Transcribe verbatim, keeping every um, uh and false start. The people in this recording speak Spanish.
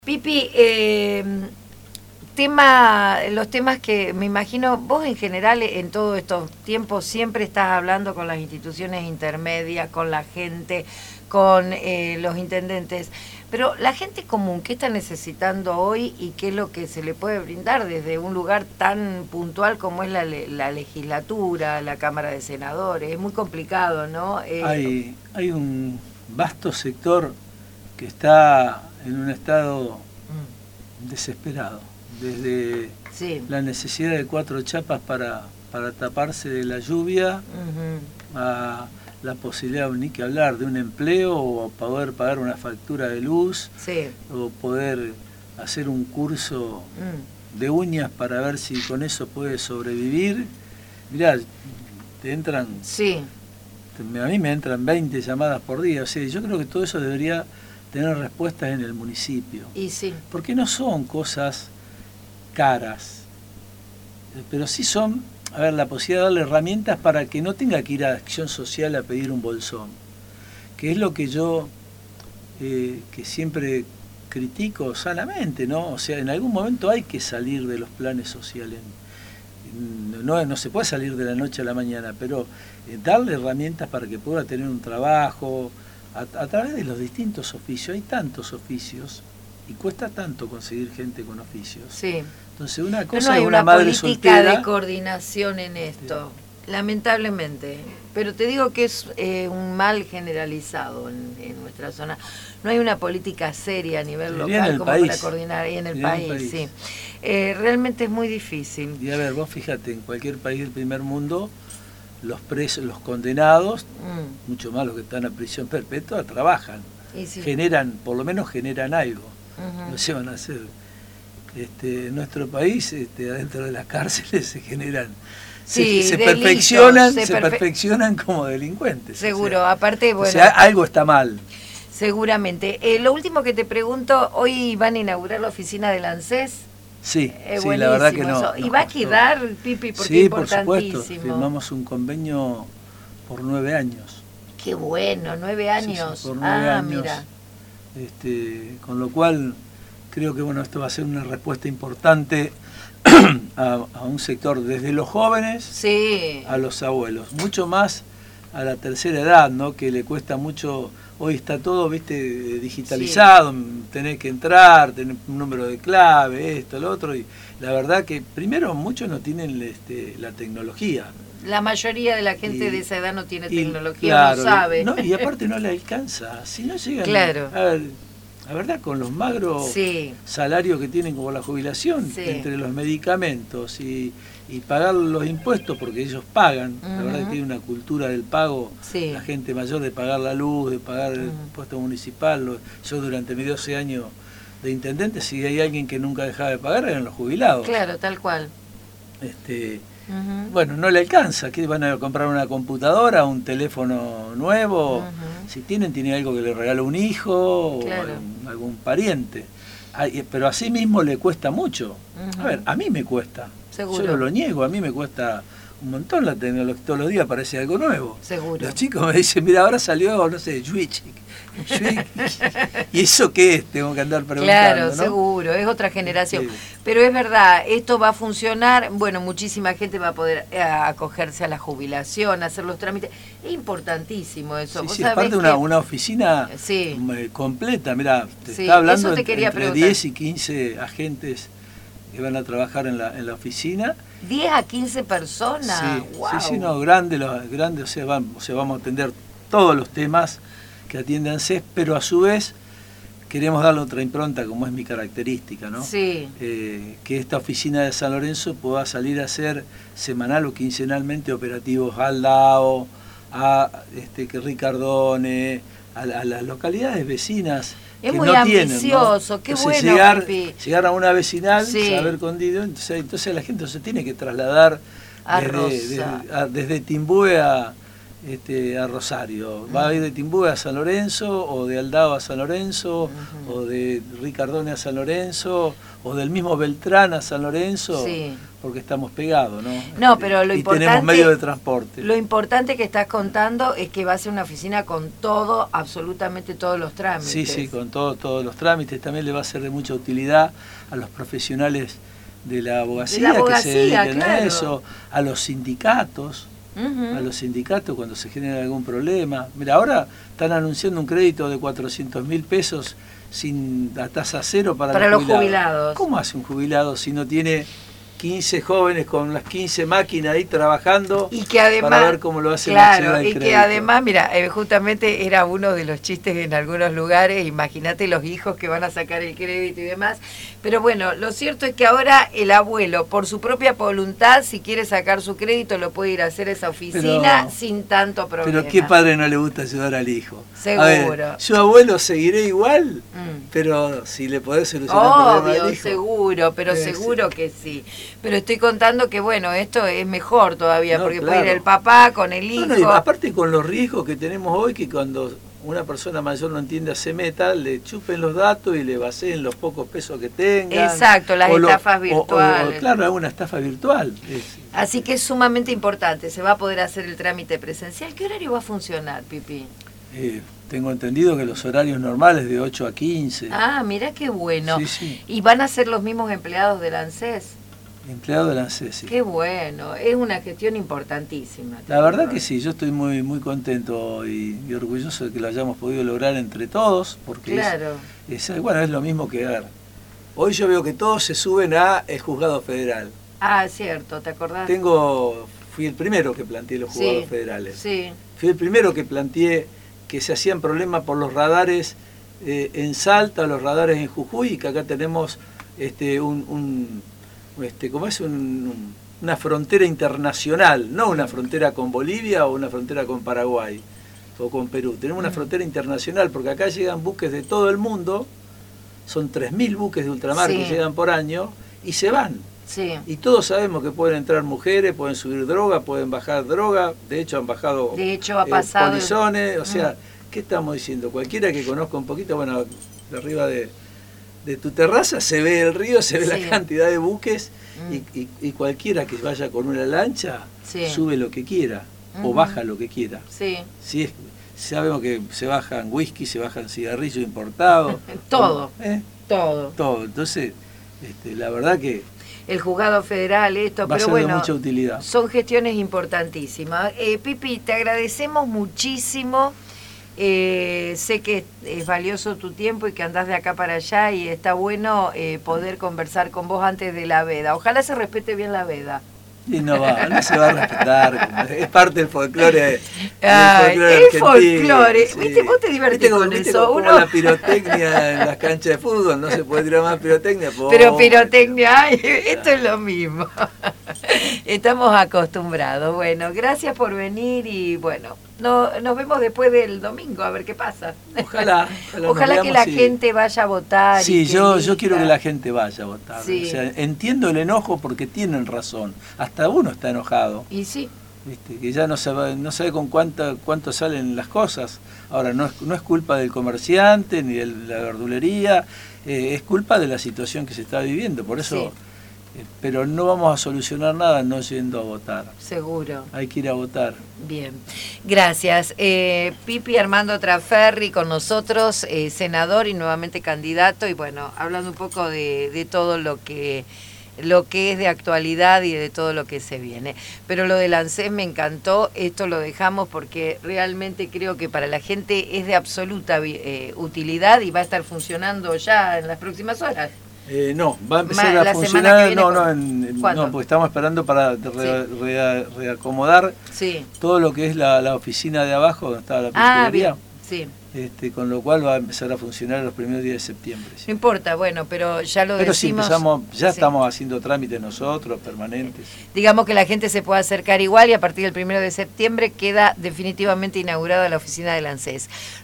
Pipi, eh, tema, los temas que me imagino, vos en general en todos estos tiempos siempre estás hablando con las instituciones intermedias, con la gente, con eh, los intendentes, pero la gente común, ¿qué está necesitando hoy y qué es lo que se le puede brindar desde un lugar tan puntual como es la, la legislatura, la Cámara de Senadores? Es muy complicado, ¿no? Eh, hay, hay un vasto sector que está en un estado mm. desesperado, desde sí. la necesidad de cuatro chapas para, para taparse de la lluvia, uh-huh. a la posibilidad, ni que hablar, de un empleo o poder pagar una factura de luz, sí. o poder hacer un curso mm. de uñas para ver si con eso puede sobrevivir. Mirá, te entran... Sí. A mí me entran veinte llamadas por día, o sea, yo creo que todo eso debería tener respuestas en el municipio. Y sí. Porque no son cosas caras, pero sí son, a ver, la posibilidad de darle herramientas para que no tenga que ir a Acción Social a pedir un bolsón, que es lo que yo, eh, que siempre critico sanamente, ¿no? O sea, en algún momento hay que salir de los planes sociales. No, no se puede salir de la noche a la mañana, pero eh, darle herramientas para que pueda tener un trabajo, A, a través de los distintos oficios. Hay tantos oficios y cuesta tanto conseguir gente con oficios. Sí. Entonces una cosa no, no hay es una, una madre política soltera de coordinación en esto, sí. lamentablemente. Pero te digo que es eh, un mal generalizado en, en nuestra zona. No hay una política seria a nivel Sería local como país. para coordinar y en el en país. el país. Sí. Eh, realmente es muy difícil. Y a ver, vos fíjate, en cualquier país del primer mundo, los presos, los condenados, mm. mucho más los que están a prisión perpetua, trabajan, sí. generan, por lo menos generan algo, uh-huh. lo llevan a hacer. Este, en nuestro país, este, adentro de las cárceles se generan, sí, se, se delitos, perfeccionan, se, se perfe- perfeccionan como delincuentes. Seguro, o sea, aparte, bueno. O sea, algo está mal. Seguramente. Eh, lo último que te pregunto, hoy van a inaugurar la oficina del ANSES. Sí, eh, sí, la verdad que no. ¿Y va a quedar, Pipi? Porque sí, es importantísimo. Por supuesto, firmamos un convenio por nueve años. Qué bueno, nueve años. Sí, sí, por nueve ah, años. Mira. Este, con lo cual, creo que bueno, esto va a ser una respuesta importante a, a un sector, desde los jóvenes sí. a los abuelos. Mucho más a la tercera edad, ¿no? Que le cuesta mucho. Hoy está todo, viste, digitalizado, sí. tenés que entrar, tener un número de clave, esto, lo otro, y la verdad que primero muchos no tienen este, la tecnología. La mayoría de la gente y, de esa edad no tiene y, tecnología, claro, no sabe. No, y aparte no le alcanza, si no llegan, claro. a ver, la verdad con los magros sí. salarios que tienen como la jubilación, sí. entre los medicamentos y, y pagar los impuestos, porque ellos pagan, uh-huh. la verdad que tiene una cultura del pago, sí. la gente mayor, de pagar la luz, de pagar uh-huh. el impuesto municipal. Lo, yo durante mis doce años de intendente, si hay alguien que nunca dejaba de pagar, eran los jubilados. Claro, tal cual. Este, uh-huh. Bueno, no le alcanza, que van a comprar una computadora, un teléfono nuevo, uh-huh. si tienen, tiene algo que le regala un hijo claro. o algún, algún pariente. Pero a sí mismo le cuesta mucho. Uh-huh. A ver, a mí me cuesta. Seguro. Yo no lo niego, a mí me cuesta un montón la tecnología, todos los días aparece algo nuevo. Seguro. Los chicos me dicen, mira, ahora salió, no sé, Switch. ¿Y eso qué es? Tengo que andar preguntando. Claro, ¿no? seguro, es otra generación. Sí. Pero es verdad, esto va a funcionar, bueno, muchísima gente va a poder eh, acogerse a la jubilación, hacer los trámites. Es importantísimo eso. Sí, ¿Vos sí, sabés aparte que... una, una oficina sí. completa, mira, te sí, está hablando te entre, entre diez y quince agentes que van a trabajar en la, en la oficina. diez a quince personas. Sí, wow. sí, sí, no, grande, los, grande, o sea, van, o sea, vamos a atender todos los temas que atiende ANSES, pero a su vez queremos darle otra impronta, como es mi característica, ¿no? Sí. Eh, que esta oficina de San Lorenzo pueda salir a hacer semanal o quincenalmente operativos a Aldao, a este, que Ricardone, a, a las localidades vecinas. Es que muy no ambicioso, tienen, ¿no? qué entonces, bueno, llegar, Pipi. llegar a una vecinal, sí. saber condido, entonces, entonces la gente se tiene que trasladar a desde, Rosa. desde, a, desde Timbúe a, este, a Rosario. Va a ir de Timbúe a San Lorenzo, o de Aldao a San Lorenzo, uh-huh. o de Ricardone a San Lorenzo, o del mismo Beltrán a San Lorenzo, sí. porque estamos pegados, ¿no? No, pero lo y importante, tenemos medio de transporte. Lo importante que estás contando es que va a ser una oficina con todo, absolutamente todos los trámites. Sí, sí, con todo, todos los trámites. También le va a ser de mucha utilidad a los profesionales de la abogacía, de la abogacía que se dediquen claro. a eso, a los sindicatos. Uh-huh. A los sindicatos cuando se genera algún problema. Mira, ahora están anunciando un crédito de cuatrocientos mil pesos sin a tasa cero para, para los, los jubilados. jubilados. ¿Cómo hace un jubilado si no tiene quince jóvenes con las quince máquinas ahí trabajando y que además, para ver cómo lo hace claro, la y crédito? Que además, mira, eh, justamente era uno de los chistes en algunos lugares, imagínate los hijos que van a sacar el crédito y demás, pero bueno, lo cierto es que ahora el abuelo, por su propia voluntad, si quiere sacar su crédito, lo puede ir a hacer a esa oficina pero, sin tanto problema. Pero ¿qué padre no le gusta ayudar al hijo? Seguro. A ver, yo abuelo seguiré igual, mm. pero si le podés solucionar Obvio, el problema al hijo. Seguro, pero sí, seguro sí. que sí. Pero estoy contando que, bueno, esto es mejor todavía, no, porque claro. puede ir el papá con el hijo. No, no, y aparte con los riesgos que tenemos hoy, que cuando una persona mayor no entiende hacer meta, le chupen los datos y le baseen los pocos pesos que tengan. Exacto, las estafas lo, virtuales. O, o, claro, alguna estafa virtual. Es. Así que es sumamente importante, se va a poder hacer el trámite presencial. ¿Qué horario va a funcionar, Pipi? Eh, tengo entendido que los horarios normales de ocho a quince. Ah, mirá qué bueno. Sí, sí. ¿Y van a ser los mismos empleados del ANSES? Empleado del ANSES, sí. Qué bueno, es una gestión importantísima. La verdad que sí, yo estoy muy muy contento y, y orgulloso de que lo hayamos podido lograr entre todos, porque claro. es, es, bueno, es lo mismo que ver. Hoy yo veo que todos se suben a el juzgado federal. Ah, es cierto, ¿te acordás? Tengo, fui el primero que planteé los juzgados sí, federales. Sí. Fui el primero que planteé que se hacían problemas por los radares eh, en Salta, los radares en Jujuy, y que acá tenemos este un, un Este, como es un, una frontera internacional, no una frontera con Bolivia o una frontera con Paraguay o con Perú. Tenemos una frontera internacional porque acá llegan buques de todo el mundo, son tres mil buques de ultramar sí. que llegan por año y se van. Sí. Y todos sabemos que pueden entrar mujeres, pueden subir droga, pueden bajar droga, de hecho han bajado de hecho, ha pasado eh, polizones, o sea, ¿qué estamos diciendo? Cualquiera que conozca un poquito, bueno, de arriba de... de tu terraza se ve el río, se ve sí. la cantidad de buques mm. y, y, y cualquiera que vaya con una lancha sí. sube lo que quiera mm. o baja lo que quiera. Sí. Sí, es, sabemos que se bajan whisky, se bajan cigarrillos importados. Todo, ¿eh? todo. Todo. Entonces, este, la verdad que... El juzgado federal, esto, va pero a ser bueno, de mucha utilidad. Son gestiones importantísimas. Eh, Pipi, te agradecemos muchísimo. Eh, sé que es valioso tu tiempo y que andás de acá para allá y está bueno eh, poder conversar con vos antes de la veda. Ojalá se respete bien la veda. Y no va, no se va a respetar, es parte del folclore. Ay, el folclore, sí. ¿Viste? Vos te divertís ¿Viste con ¿viste eso. Como Uno... la pirotecnia en las canchas de fútbol, no se puede tirar más pirotecnia. Po. Pero pirotecnia, ay, esto es lo mismo. Estamos acostumbrados. Bueno, gracias por venir y bueno, no, nos vemos después del domingo, a ver qué pasa. Ojalá. Ojalá, ojalá que la y... gente vaya a votar. Sí, y yo, yo quiero que la gente vaya a votar. Sí. O sea, entiendo el enojo porque tienen razón. Hasta uno está enojado. Y sí. ¿Viste? Que ya no sabe, no sabe con cuánta, cuánto salen las cosas. Ahora, no es, no es culpa del comerciante ni de la verdulería, eh, es culpa de la situación que se está viviendo. Por eso... Sí. Pero no vamos a solucionar nada no yendo a votar. Seguro. Hay que ir a votar. Bien, gracias. Eh, Pipi Armando Traferri con nosotros, eh, senador y nuevamente candidato, y bueno, hablando un poco de, de todo lo que, lo que es de actualidad y de todo lo que se viene. Pero lo del ANSES me encantó, esto lo dejamos porque realmente creo que para la gente es de absoluta eh, utilidad y va a estar funcionando ya en las próximas horas. Eh, no, va a empezar Ma, a funcionar, no, no, en, no, porque estamos esperando para re, sí. re, reacomodar sí. todo lo que es la, la oficina de abajo, donde estaba la pesquería. Ah, sí. Este, con lo cual va a empezar a funcionar los primeros días de septiembre. Sí. No importa, bueno, pero ya lo pero decimos. Pero sí, empezamos, ya sí. estamos haciendo trámites nosotros, permanentes. Digamos que la gente se puede acercar igual y a partir del primero de septiembre queda definitivamente inaugurada la oficina del ANSES.